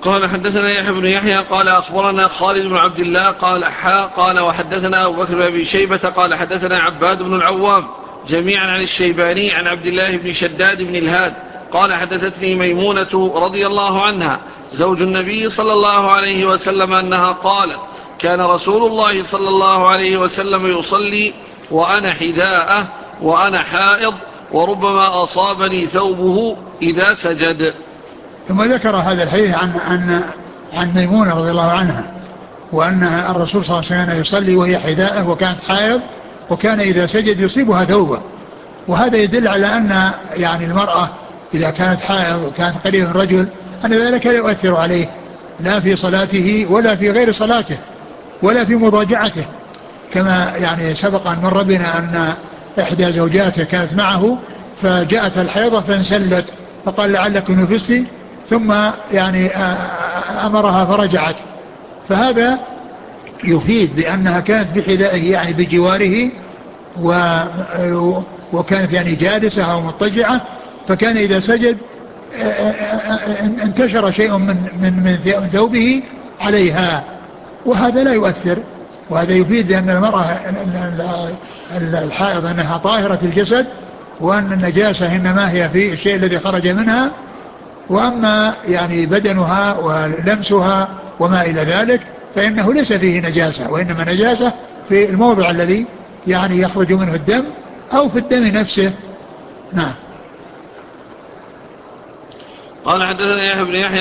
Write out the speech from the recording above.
قال حدثنا يحيى بن يحيى قال أخبرنا خالد بن عبد الله قال وحدثنا أبو بكر بن أبي شيبة قال حدثنا عباد بن العوام جميعا عن الشيباني عن عبد الله بن شداد بن الهاد قال حدثتني ميمونة رضي الله عنها زوج النبي صلى الله عليه وسلم أنها قالت كان رسول الله صلى الله عليه وسلم يصلي وأنا حذاءه وأنا حائض وربما أصابني ثوبه إذا سجد. ثم ذكر هذا الحديث عن ميمونة رضي الله عنها وأن الرسول صلى الله عليه وسلم يصلي وهي حذاءه وكانت حائض وكان إذا سجد يصيبها ثوبه. وهذا يدل على أن يعني المرأة إذا كانت حائض وكانت قريبة من الرجل أن ذلك لا يؤثر عليه لا في صلاته ولا في غير صلاته ولا في مضاجعته، كما يعني سبق أن مر بنا أن إحدى زوجاته كانت معه فجاءت الحيضة فانسلت فقال لعلك نفستي ثم يعني أمرها فرجعت. فهذا يفيد بأنها كانت بحذائه يعني بجواره وكانت يعني جالسة أو مضطجعة، فكان إذا سجد انتشر شيء من ثوبه عليها وهذا لا يؤثر. وهذا يفيد بأن المرأة الحائض أنها طاهرة الجسد وأن النجاسة إنما هي في الشيء الذي خرج منها، وأما يعني بدنها ولمسها وما إلى ذلك فإنه ليس فيه نجاسة، وإنما نجاسة في الموضع الذي يعني يخرج منه الدم أو في الدم نفسه. نعم. قال حدثنا يحيى بن يحيى